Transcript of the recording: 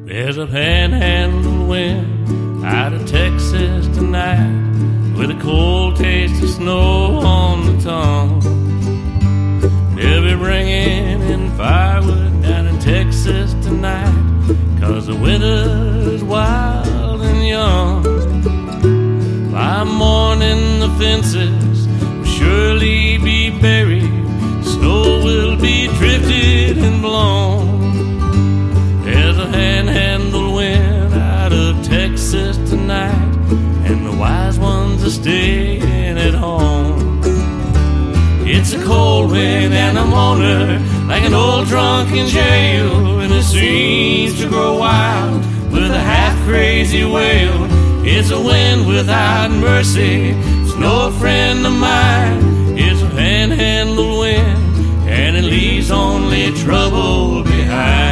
There's a panhandle wind out of Texas tonight, with a cold taste of snow on the tongue. They'll be bringing in firewood down in Texas tonight, 'cause the winter's wild and young. By morning the fences will surely be buried, snow will be drifted and blown. There's a handhandle wind out of Texas tonight, and the wise ones are staying at home. It's a cold wind and I'm on her like an old drunk in jail, and it seems to grow wild with a half-crazy wail. It's a wind without mercy, it's no friend of mine. It's a panhandle wind and it leaves only trouble behind.